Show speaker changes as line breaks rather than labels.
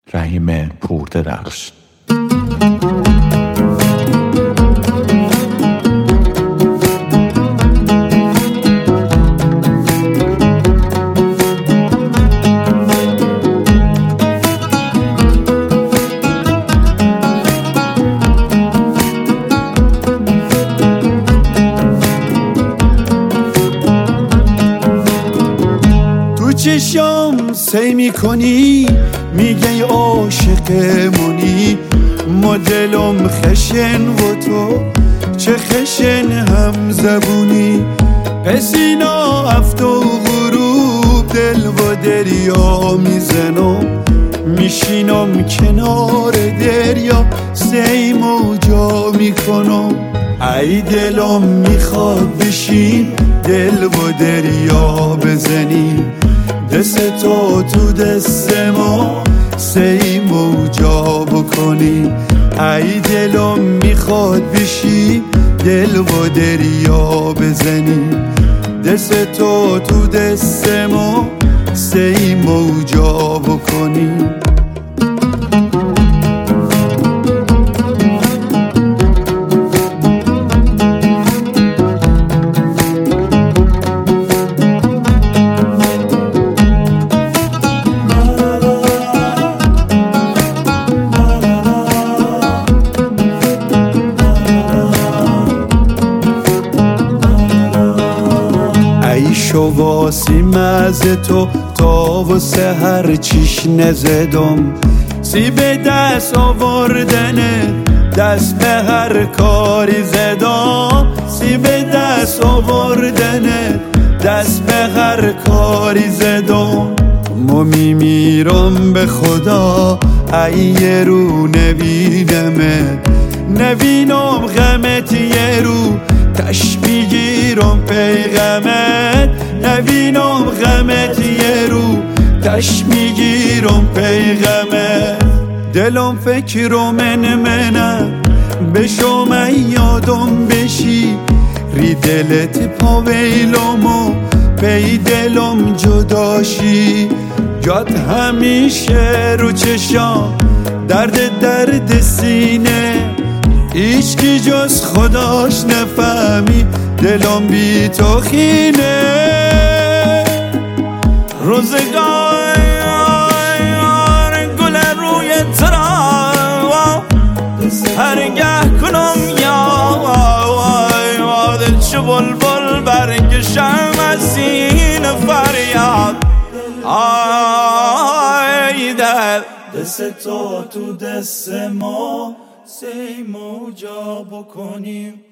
رحیم پوردرخش.
چشام سی میکنی میگه عاشقمونی، ما دلم خشن و تو چه خشن هم زبونی. پس اینا افت و غروب دل و دریا میزنم، میشینم کنار دریا سی موجا میکنم. ای دلم میخواد بشین دل و دریا بزنیم، دست تو دست ما سی موجا بکنی. ای دلم میخواد بشی دل و دریا بزنی، دست تو دست ما سی موجا بکنی. شو واسی مزه تو تا و سهر چیش نزدم، سی به دست آوردنه دست به هر کاری زدم. سی به دست آوردنه دست به هر کاری زدم. ما میمیرم به خدا ای یه رو نبینم غمت یه رو تش میگیرم پیغمت. نبینم غمت یه رو تش میگیرم پیغمت. دلم فکر و منم به شما یادم بشی، ری دلت پا ویلم و پی دلم جداشی. جات همیشه رو چشام درد سینه، هیچ کی جز خداش نفهمی دلم بی تو خینه. روزگار گل روی ترا هرگه کنم یاد چه بلبل برکشم از سینه فریاد. آی دل دست تو دست ما سی موجا بکنیم.